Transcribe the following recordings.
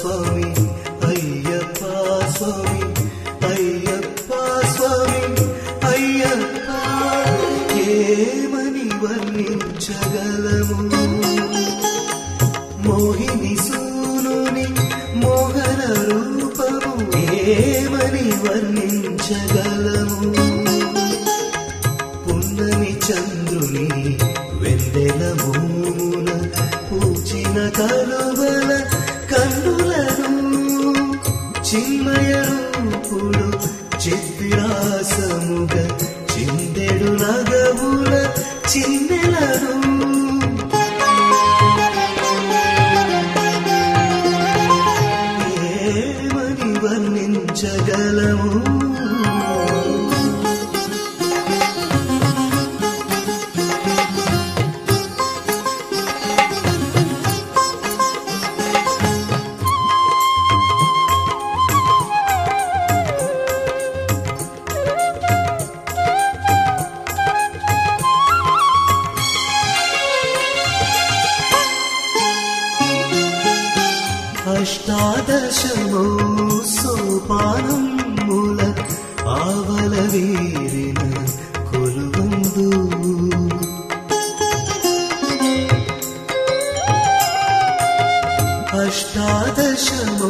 స్వామి అయ్యప్ప స్వామి అయ్యప్ప స్వామి అయ్యప్ప. ఏమని వర్ణించగలము మోహిని సూనుని మోహన రూపము, ఏమని వర్ణించగలము పున్నమి చంద్రుని వెన్నెల మోమున పూచిన కలువల కన్నులను, చిన్మయ రూపుడు చిద్విలాసముగ చిందెడు నగవుల చిన్నెలను. ఏమని వర్ణించగలము అష్టాదశమో సోపానముల ఆవల వీరిన కొలువందు, అష్టాదశమో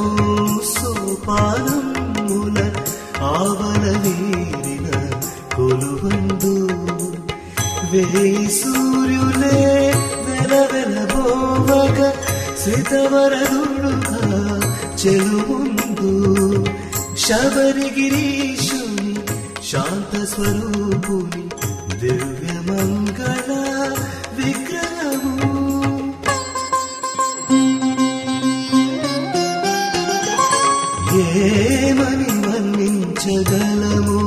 సోపానముల ఆవల వీరిన కొలువందు. వేయి సూర్యులే వెలవెలబోవగ శ్రితవరదుడుగా చెలుముందు, శబరిగిరీశుని శాంత స్వరూపుని దివ్యమంగళ విగ్రహము. ఏమని వర్ణించగలము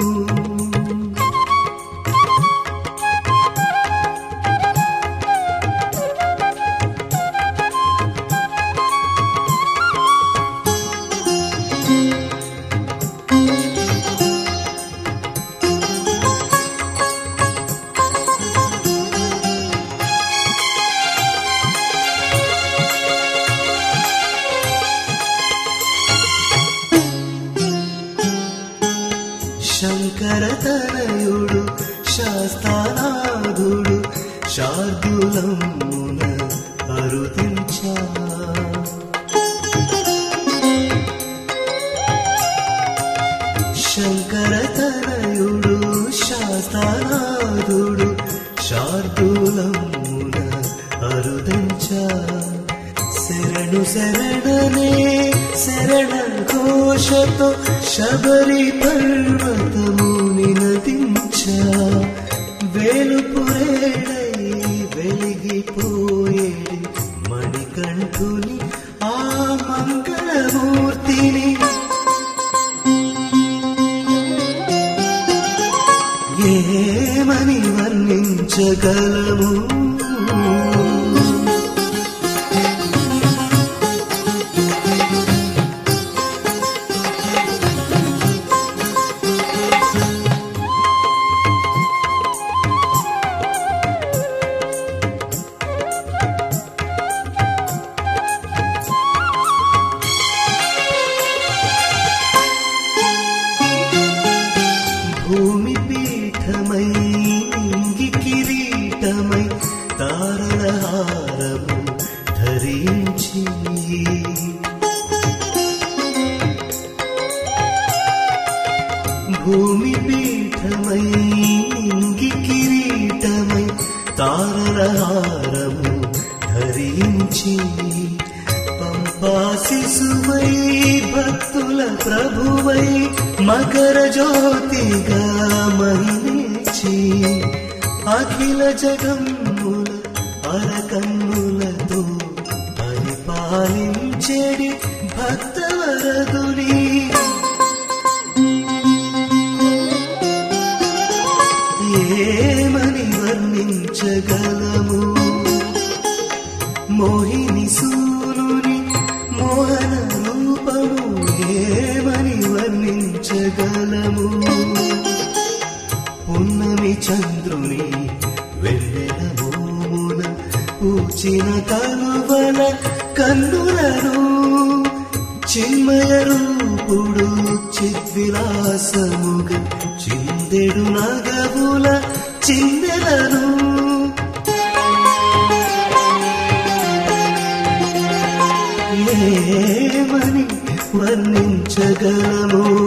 శంకరతనయుడు శాస్తానాథుడు శార్దూలమున అరుదించా, శంకరతనయుడు శాస్తానాథుడు శార్దూలమున అరుదించా. శరణు శరణనే శరణ ఘోషతో శబరి పర్వతముని నదించా, వేలుపురేడై వెలిగిపోయేడి మణికంఠుని ఆ మంగళమూర్తిని. ఏమని వర్ణించగలము భూమి పీఠమై ఇంగి కిరీటమై తారల హారము ధరించి, భూమి పీఠమై ఇంగి కిరీటమై తారల హారము ధరించి, పంపా శిశువై భక్తుల ప్రభువై మకర జ్యోతిగా మహిళించి, అఖిల జగమ్ముల అరకన్నులతో పరిపాలించెడి భక్తవరదుని. ఏమని వర్ణించగలము మోహిని సూనుని మోహన రూపము, ఏమని వర్ణించగలము పున్నమి చంద్రుని వెన్నెల మోమున పూచిన కలువల కన్నులను, చిన్మయ రూపుడు చిద్విలాసముగా చిందెడు నగవుల చిందెలను ఏమని వర్ణించగలము